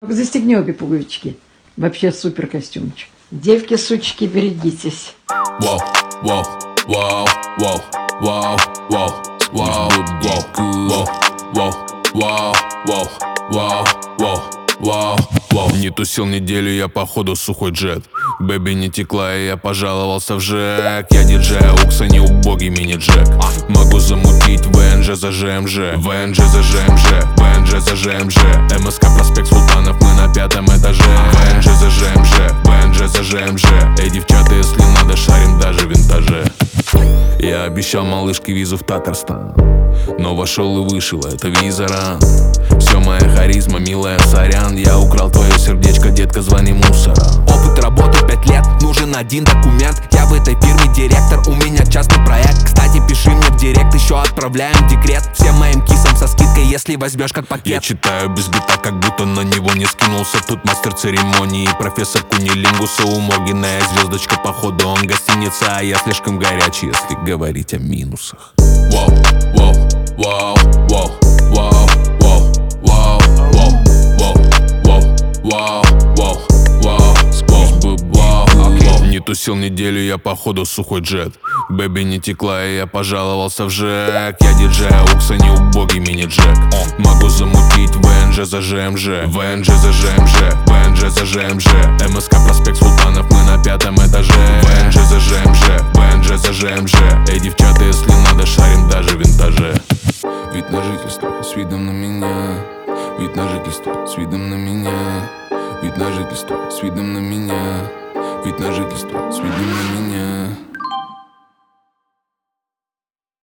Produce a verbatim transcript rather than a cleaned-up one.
Застегни обе пуговички. Вообще супер костюмчик. Девки, сучки, берегитесь. Вау, вау, вау, вау, вау, вау, вау, вау, вау, вау, вау, вау, вау, вау, вау. Не тусил неделю, я походу сухой джет. Бэби не текла, и я пожаловался в ЖЭК. Я диджей Аукса, не убогий мини-джек. Могу замутить ВНЖ за ЖМЖ, ВНЖ за ЖМЖ, ВНЖ за ЖМЖ. МСК проспект Султанов, мы на пятом этаже. ВНЖ за ЖМЖ, ВНЖ за ЖМЖ. Эй, девчата, если надо, шарим даже в винтаже. Я обещал малышке визу в Татарстан, но вошел и вышел, это виза ран. Все моя харизма, милая, сорян. Я украл твое сердечко, детка, звони мусора. Опыт работы пять лет, нужен один документ. Я в этой фирме директор, у меня частный проект. Кстати, пиши мне в директ, еще отправляем декрет. Всем моим кисам со скидкой, если возьмешь как пакет. Я читаю без бита, как будто на него не скинулся. Тут мастер церемонии, профессор кунилингуса. У Моргина звездочка, походу он гостиница. А я слишком горячий, если говорить о минусах. Вау, вау, вау, вау, вау, вау, вау, вау, вау, вау, вау, вау, вау, вау, вау. Не тусил неделю, я походу сухой джет. Бэби не текла, и я пожаловался в ЖЭК. Я диджей Аукса, не убогий мини-джек. Могу замутить ВНЖ за ЖМЖ, ВНЖ за ЖМЖ, ВНЖ за ЖМЖ. МСК проспект Султанов, мы на пятом этаже. ВНЖ за ЖМЖ, ВНЖ за ЖМЖ. Эй, девчата, если надо, шарим даже в винтаже. Вид на жительство с видом на меня. Вид на жительство с видом на меня. Вид на жительство с видом на меня. Вид на жительство с видом на меня.